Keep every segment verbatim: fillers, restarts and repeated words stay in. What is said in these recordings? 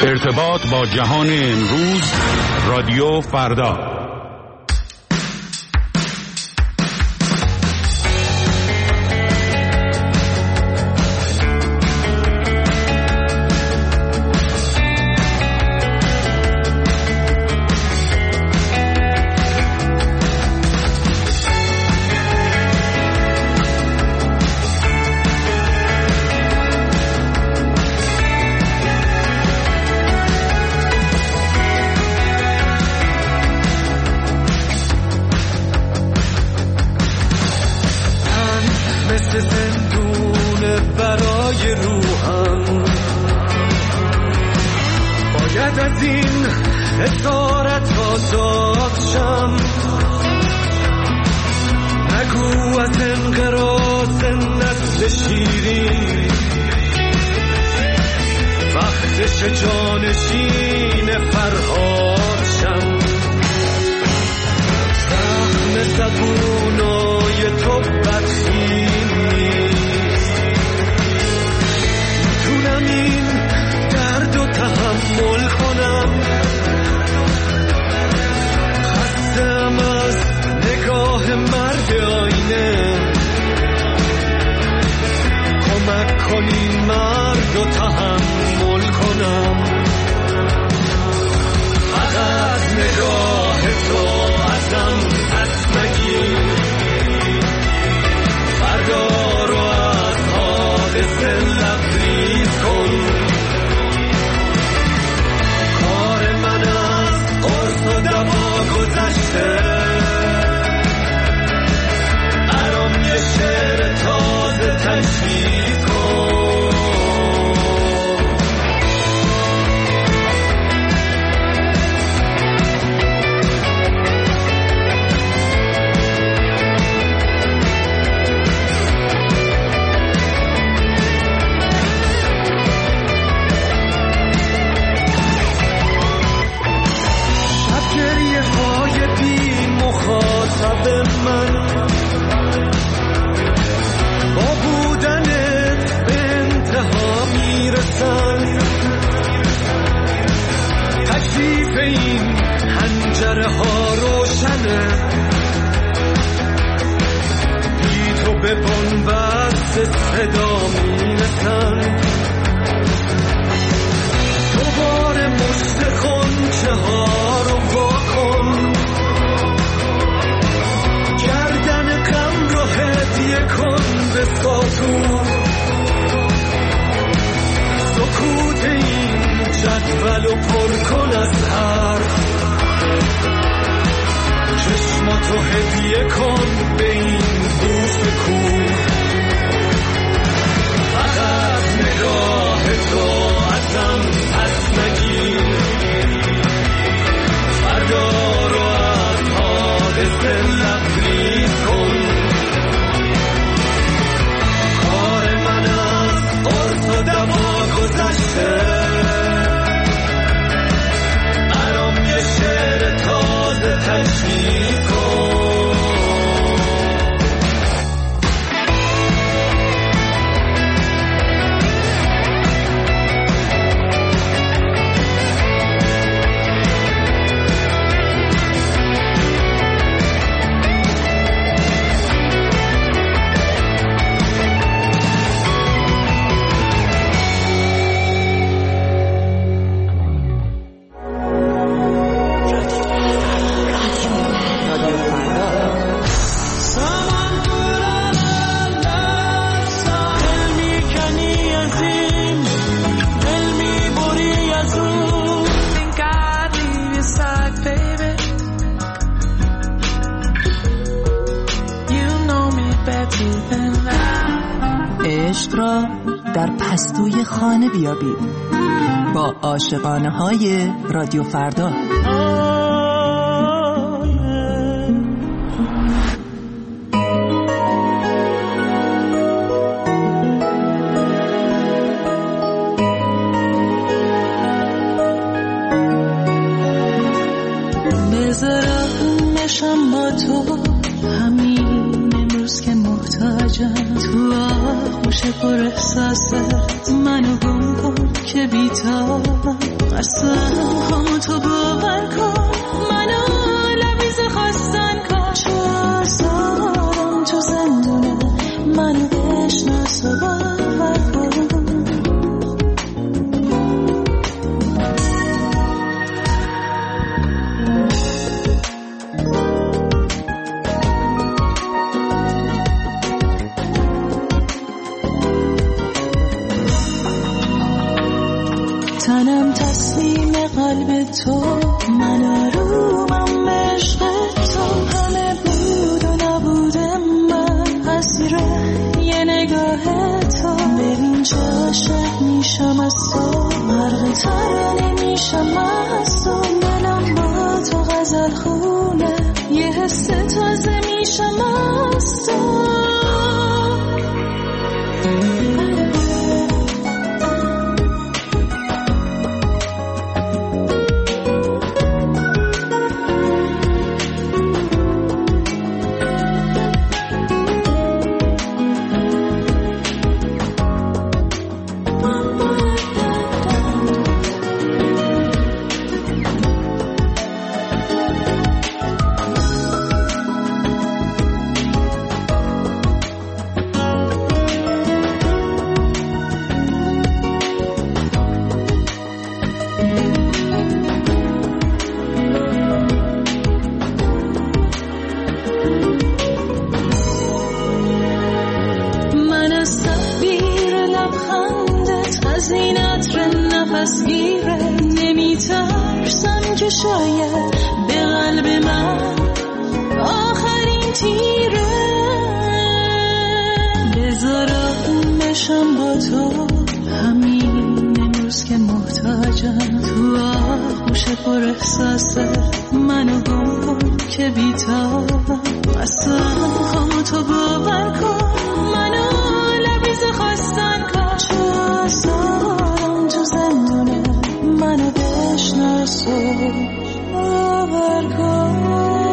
ارتباط با جهان امروز، رادیو فردا. بیابید با عاشقانه های رادیو فردا. بذارم مشم با تو همین امروز که محتاجم تو آغوش پر احساست منو گم کن که بیتابم اصلا هم تو باور کن منو لبیز خواستن کن چه آزارم تو زندونه منو بشناس و باور کن تنم تسلیم قلب تو من آرومم عشق تو همه بود و نبود من اسیر یه نگاه تو ببین چه عاشق میشم از تو غرق ترانه میشم از تو دلم با تو غزل خونه یه حس تازه میشم از تو شاید به قلب من آخرین تیره بذارم بشم با تو همین امروز که محتاجم تو آغوش پر احساس منو گم کن که بیتابم اصلا هم تو باور کن منو لبیز خواستن کن چه آزارم تو زندونه منو بشناس و باور کن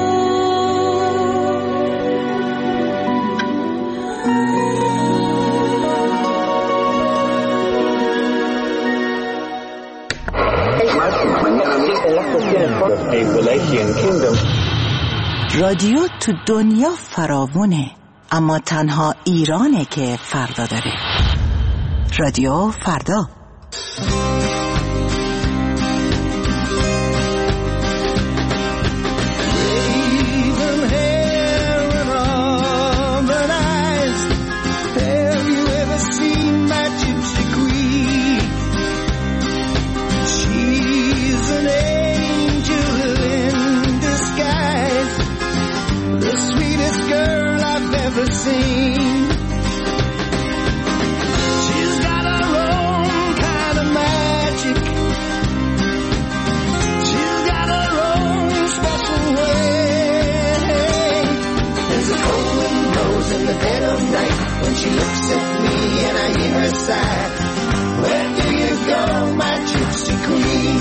رادیو تو دنیا فراوونه اما تنها ایرانه که فردا داره. رادیو فردا. She looks at me and I hear her sigh. Where do you go, my gypsy queen?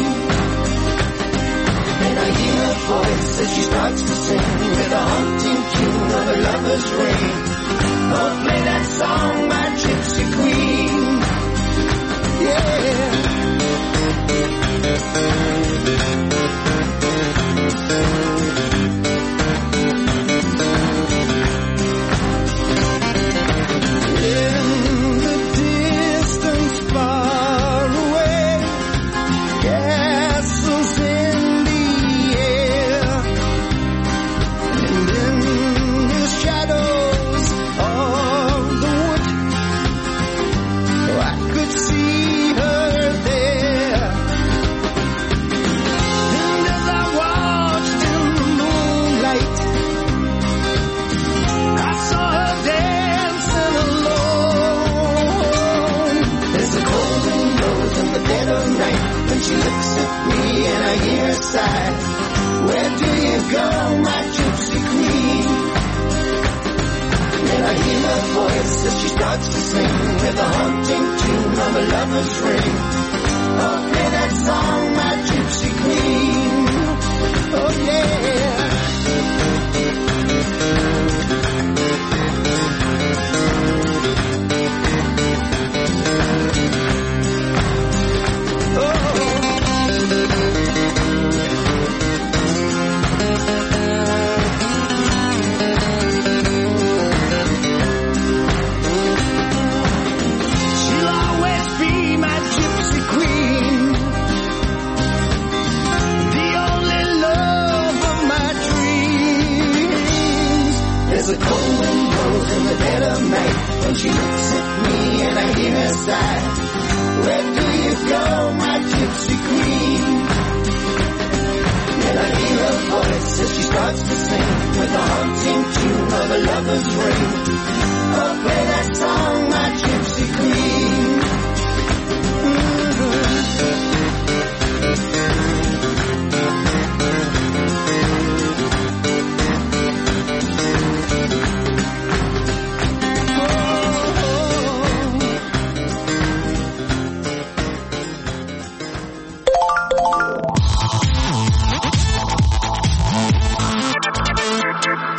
And I hear her voice as she starts to sing with a haunting tune of a lover's ring. Oh, play that song, my gypsy queen. Yeah. She looks at me and I hear her sigh. Where do you go, my gypsy queen? And I hear her voice as she starts to sing with a haunting tune of a lover's ring. Oh, play that song, my gypsy queen. Oh, yeah. Oh,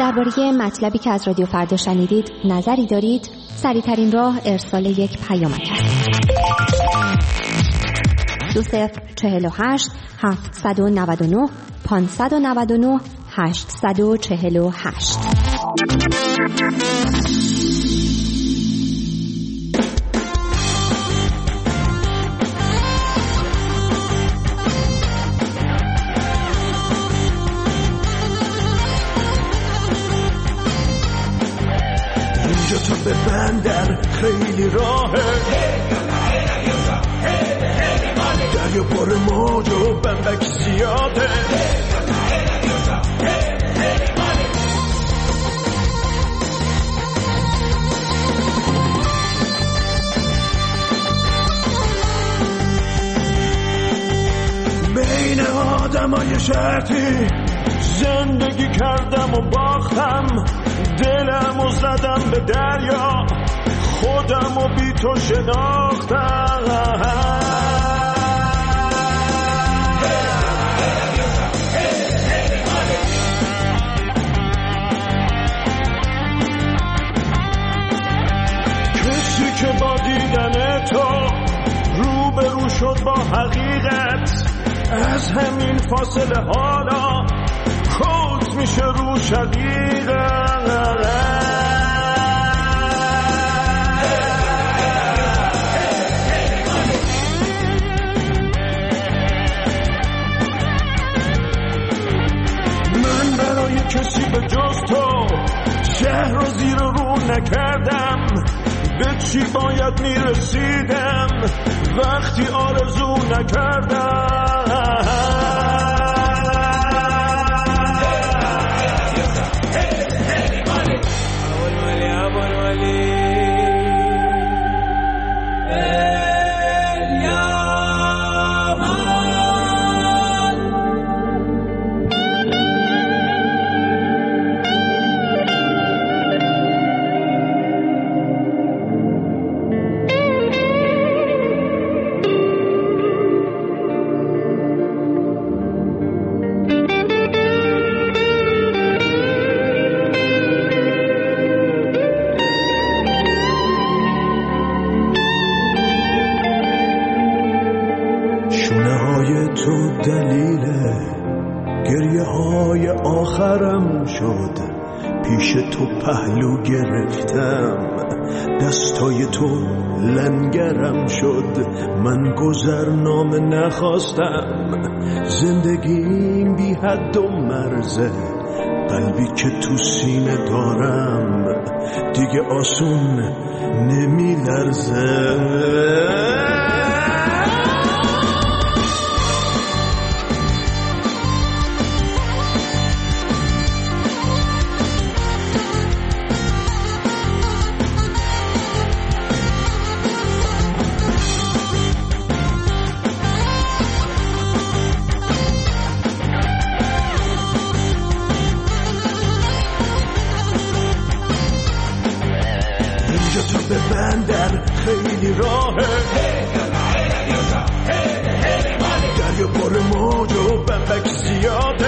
درباره مطلبی که از رادیو فردا شنیدید نظری دارید؟ سریع‌ترین راه ارسال یک پیامک است. دو صفر چهل و هشت هفتصد و نود و نه پانصد و نود و نه هشتصد و چهل و هشت. اینجا تا به بندر خیلی راهه، دریا پر موج و بمبک زیاده، بین آدمای شرطی زندگی کردم و باختم، دلم و زدم به دریا، خودم و بی تو شناختم. کسی که با دیدن تو روبرو شد با حقیقت، از همین فاصله حالا کوت میشه رو شقیقت. من برای کسی به جز تو شهر رو زیر رو نکردم، به چی باید میرسیدم وقتی آرزو نکردم. آخرم شد پیش تو پهلو گرفتم، دستای تو لنگرم شد، من گذرنامه نخواستم، زندگیم بی حد و مرزه، قلبی که تو سینه دارم دیگه آسون نمی لرزه. به بندر خیلی راهه، دریا پر موج و بمبک زیاده،